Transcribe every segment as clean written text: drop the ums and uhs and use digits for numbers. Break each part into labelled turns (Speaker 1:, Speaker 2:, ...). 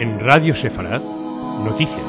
Speaker 1: En Radio Sefarad, noticias.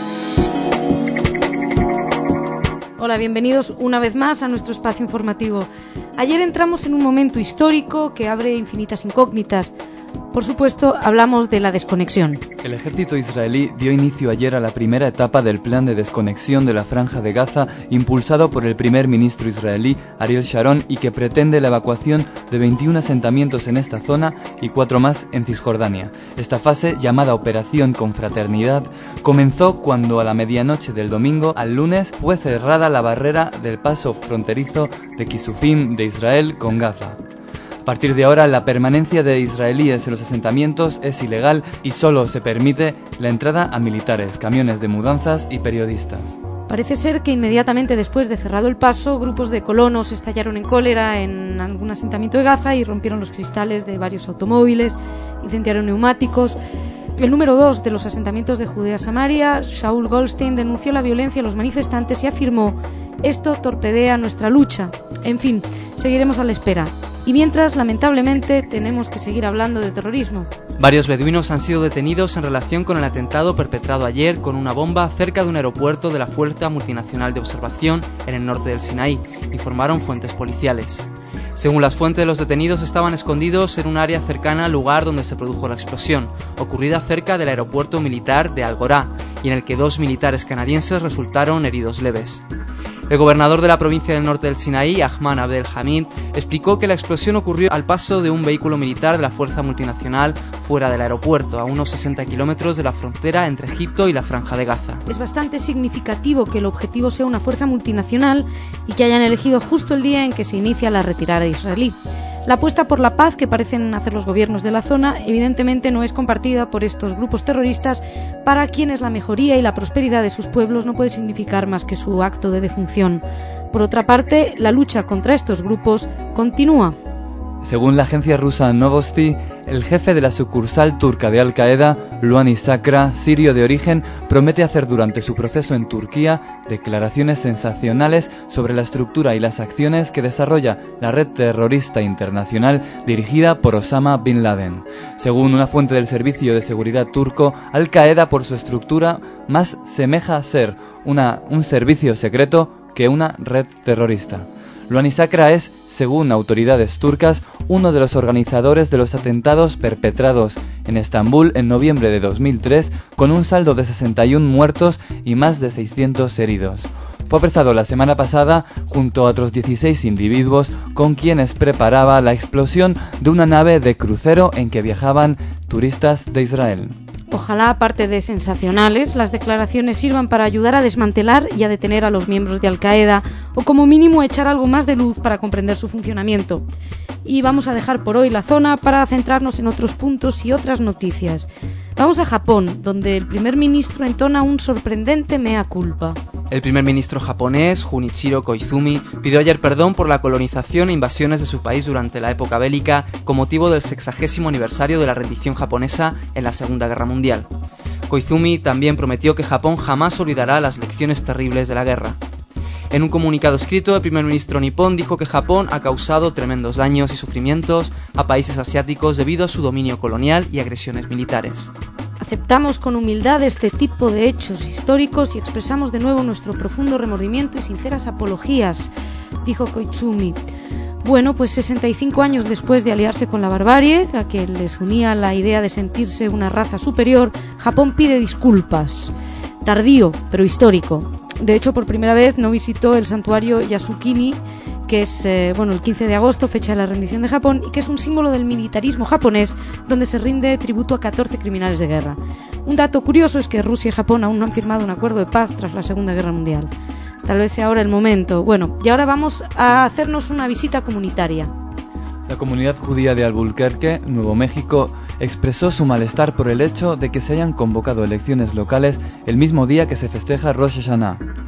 Speaker 2: Hola, bienvenidos una vez más a nuestro espacio informativo. Ayer entramos en un momento histórico que abre infinitas incógnitas. Por supuesto, hablamos de la desconexión.
Speaker 3: El ejército israelí dio inicio ayer a la primera etapa del plan de desconexión de la Franja de Gaza, impulsado por el primer ministro israelí Ariel Sharon, y que pretende la evacuación de 21 asentamientos en esta zona y 4 más en Cisjordania. Esta fase, llamada Operación Confraternidad, comenzó cuando a la medianoche del domingo al lunes fue cerrada la barrera del paso fronterizo de Kisufim de Israel con Gaza. A partir de ahora, la permanencia de israelíes en los asentamientos es ilegal y solo se permite la entrada a militares, camiones de mudanzas y periodistas.
Speaker 2: Parece ser que inmediatamente después de cerrado el paso, grupos de colonos estallaron en cólera en algún asentamiento de Gaza y rompieron los cristales de varios automóviles, incendiaron neumáticos. El número 2 de los asentamientos de Judea-Samaria, Shaul Goldstein, denunció la violencia de los manifestantes y afirmó: esto torpedea nuestra lucha. En fin, seguiremos a la espera. Y mientras, lamentablemente, tenemos que seguir hablando de terrorismo.
Speaker 4: Varios beduinos han sido detenidos en relación con el atentado perpetrado ayer con una bomba cerca de un aeropuerto de la Fuerza Multinacional de Observación en el norte del Sinaí, informaron fuentes policiales. Según las fuentes, los detenidos estaban escondidos en un área cercana al lugar donde se produjo la explosión, ocurrida cerca del aeropuerto militar de Al-Gorá, y en el que 2 militares canadienses resultaron heridos leves. El gobernador de la provincia del norte del Sinaí, Ahmad Abdel Hamid, explicó que la explosión ocurrió al paso de un vehículo militar de la Fuerza Multinacional fuera del aeropuerto, a unos 60 kilómetros de la frontera entre Egipto y la Franja de Gaza.
Speaker 2: Es bastante significativo que el objetivo sea una fuerza multinacional y que hayan elegido justo el día en que se inicia la retirada israelí. La apuesta por la paz que parecen hacer los gobiernos de la zona evidentemente no es compartida por estos grupos terroristas, para quienes la mejoría y la prosperidad de sus pueblos no puede significar más que su acto de defunción. Por otra parte, la lucha contra estos grupos continúa.
Speaker 3: Según la agencia rusa Novosti, el jefe de la sucursal turca de Al-Qaeda, Louani Sakra, sirio de origen, promete hacer durante su proceso en Turquía declaraciones sensacionales sobre la estructura y las acciones que desarrolla la red terrorista internacional dirigida por Osama Bin Laden. Según una fuente del Servicio de Seguridad turco, Al-Qaeda, por su estructura, más semeja a ser un servicio secreto que una red terrorista. Louani Sakra es, según autoridades turcas, uno de los organizadores de los atentados perpetrados en Estambul en noviembre de 2003, con un saldo de 61 muertos y más de 600 heridos. Fue apresado la semana pasada junto a otros 16 individuos con quienes preparaba la explosión de una nave de crucero en que viajaban turistas de Israel.
Speaker 2: Ojalá, aparte de sensacionales, las declaraciones sirvan para ayudar a desmantelar y a detener a los miembros de Al-Qaeda, o como mínimo echar algo más de luz para comprender su funcionamiento. Y vamos a dejar por hoy la zona para centrarnos en otros puntos y otras noticias. Vamos a Japón, donde el primer ministro entona un sorprendente mea culpa.
Speaker 4: El primer ministro japonés, Junichiro Koizumi, pidió ayer perdón por la colonización e invasiones de su país durante la época bélica con motivo del 60º aniversario de la rendición japonesa en la Segunda Guerra Mundial. Koizumi también prometió que Japón jamás olvidará las lecciones terribles de la guerra. En un comunicado escrito, el primer ministro nipón dijo que Japón ha causado tremendos daños y sufrimientos a países asiáticos debido a su dominio colonial y agresiones militares.
Speaker 2: Aceptamos con humildad este tipo de hechos históricos y expresamos de nuevo nuestro profundo remordimiento y sinceras apologías, dijo Koizumi. Bueno, pues 65 años después de aliarse con la barbarie, a que les unía la idea de sentirse una raza superior, Japón pide disculpas. Tardío, pero histórico. De hecho, por primera vez no visitó el santuario Yasukuni, que es el 15 de agosto, fecha de la rendición de Japón, y que es un símbolo del militarismo japonés, donde se rinde tributo a 14 criminales de guerra. Un dato curioso es que Rusia y Japón aún no han firmado un acuerdo de paz tras la Segunda Guerra Mundial. Tal vez sea ahora el momento. Bueno, y ahora vamos a hacernos una visita comunitaria.
Speaker 3: La comunidad judía de Albuquerque, Nuevo México, expresó su malestar por el hecho de que se hayan convocado elecciones locales el mismo día que se festeja Rosh Hashanah.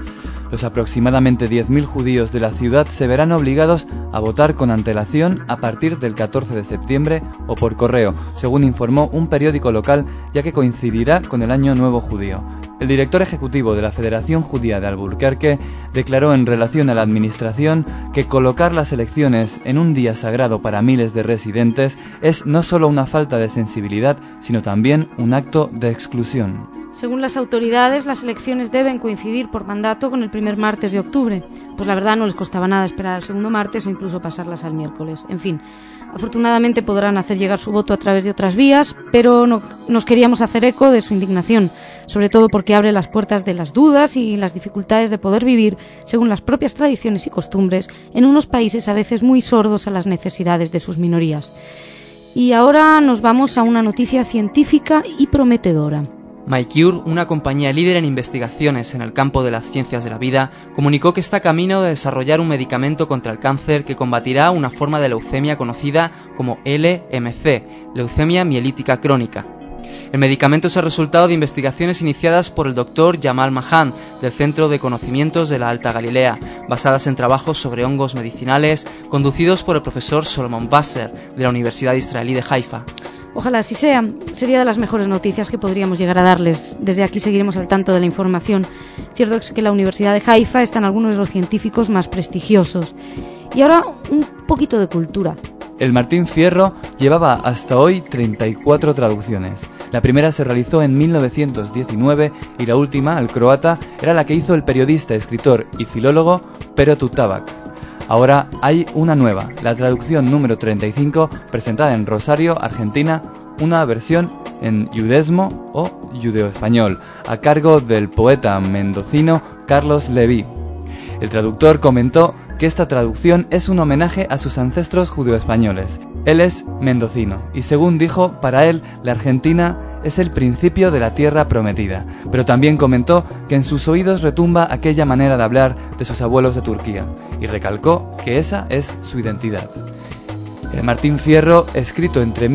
Speaker 3: Los aproximadamente 10.000 judíos de la ciudad se verán obligados a votar con antelación a partir del 14 de septiembre o por correo, según informó un periódico local, ya que coincidirá con el Año Nuevo Judío. El director ejecutivo de la Federación Judía de Albuquerque declaró en relación a la administración que colocar las elecciones en un día sagrado para miles de residentes es no solo una falta de sensibilidad, sino también un acto de exclusión.
Speaker 2: Según las autoridades, las elecciones deben coincidir por mandato con el primer martes de octubre. Pues la verdad no les costaba nada esperar al segundo martes o incluso pasarlas al miércoles. En fin, afortunadamente podrán hacer llegar su voto a través de otras vías, pero nos queríamos hacer eco de su indignación, sobre todo porque abre las puertas de las dudas y las dificultades de poder vivir según las propias tradiciones y costumbres en unos países a veces muy sordos a las necesidades de sus minorías. Y ahora nos vamos a una noticia científica y prometedora.
Speaker 4: MyCure, una compañía líder en investigaciones en el campo de las ciencias de la vida, comunicó que está camino de desarrollar un medicamento contra el cáncer que combatirá una forma de leucemia conocida como LMC, leucemia mielítica crónica. El medicamento es el resultado de investigaciones iniciadas por el Dr. Jamal Mahan, del Centro de Conocimientos de la Alta Galilea, basadas en trabajos sobre hongos medicinales conducidos por el profesor Solomon Wasser, de la Universidad Israelí de Haifa.
Speaker 2: Ojalá así sea, sería de las mejores noticias que podríamos llegar a darles. Desde aquí seguiremos al tanto de la información. Cierto es que la Universidad de Haifa están algunos de los científicos más prestigiosos. Y ahora un poquito de cultura.
Speaker 3: El Martín Fierro llevaba hasta hoy 34 traducciones. La primera se realizó en 1919 y la última, al croata, era la que hizo el periodista, escritor y filólogo Pero Tutabak. Ahora hay una nueva, la traducción número 35, presentada en Rosario, Argentina, una versión en judesmo o judeo-español, a cargo del poeta mendocino Carlos Leví. El traductor comentó que esta traducción es un homenaje a sus ancestros judeo-españoles. Él es mendocino y, según dijo, para él la Argentina es el principio de la tierra prometida, pero también comentó que en sus oídos retumba aquella manera de hablar de sus abuelos de Turquía, y recalcó que esa es su identidad. El Martín Fierro, escrito entre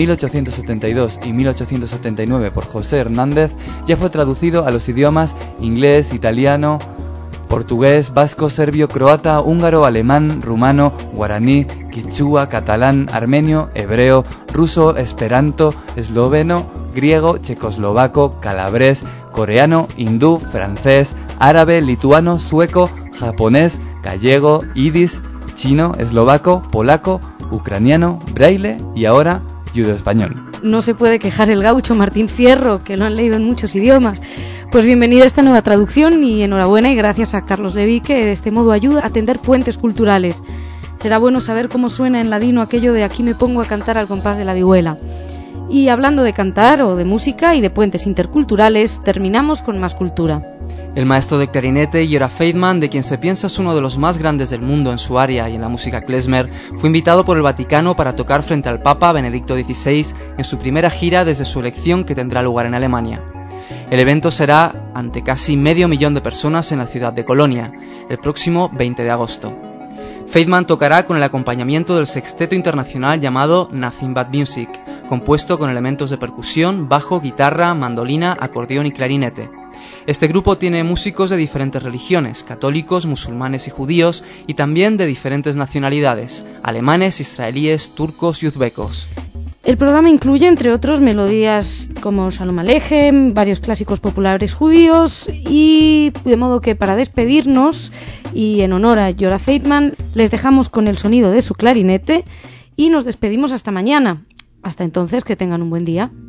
Speaker 3: 1872 y 1879 por José Hernández, ya fue traducido a los idiomas inglés, italiano, portugués, vasco, serbio, croata, húngaro, alemán, rumano, guaraní, quichua, catalán, armenio, hebreo, ruso, esperanto, esloveno, griego, checoslovaco, calabrés, coreano, hindú, francés, árabe, lituano, sueco, japonés, gallego, yidis, chino, eslovaco, polaco, ucraniano, braille y ahora judeo-español.
Speaker 2: No se puede quejar el gaucho Martín Fierro, que lo han leído en muchos idiomas. Pues bienvenida a esta nueva traducción y enhorabuena, y gracias a Carlos Leví, que de este modo ayuda a tender puentes culturales. Será bueno saber cómo suena en ladino aquello de aquí me pongo a cantar al compás de la vihuela. Y hablando de cantar o de música y de puentes interculturales, terminamos con más cultura.
Speaker 4: El maestro de clarinete Yora Feidman, de quien se piensa es uno de los más grandes del mundo en su área y en la música klezmer, fue invitado por el Vaticano para tocar frente al Papa Benedicto XVI en su primera gira desde su elección, que tendrá lugar en Alemania. El evento será ante casi 500.000 de personas en la ciudad de Colonia, el próximo 20 de agosto. Feidman tocará con el acompañamiento del sexteto internacional llamado Nothing But Music, compuesto con elementos de percusión, bajo, guitarra, mandolina, acordeón y clarinete. Este grupo tiene músicos de diferentes religiones, católicos, musulmanes y judíos, y también de diferentes nacionalidades, alemanes, israelíes, turcos y uzbecos.
Speaker 2: El programa incluye, entre otros, melodías como Shalom Alejem, varios clásicos populares judíos, y de modo que para despedirnos y en honor a Yora Feidman les dejamos con el sonido de su clarinete y nos despedimos hasta mañana. Hasta entonces, que tengan un buen día.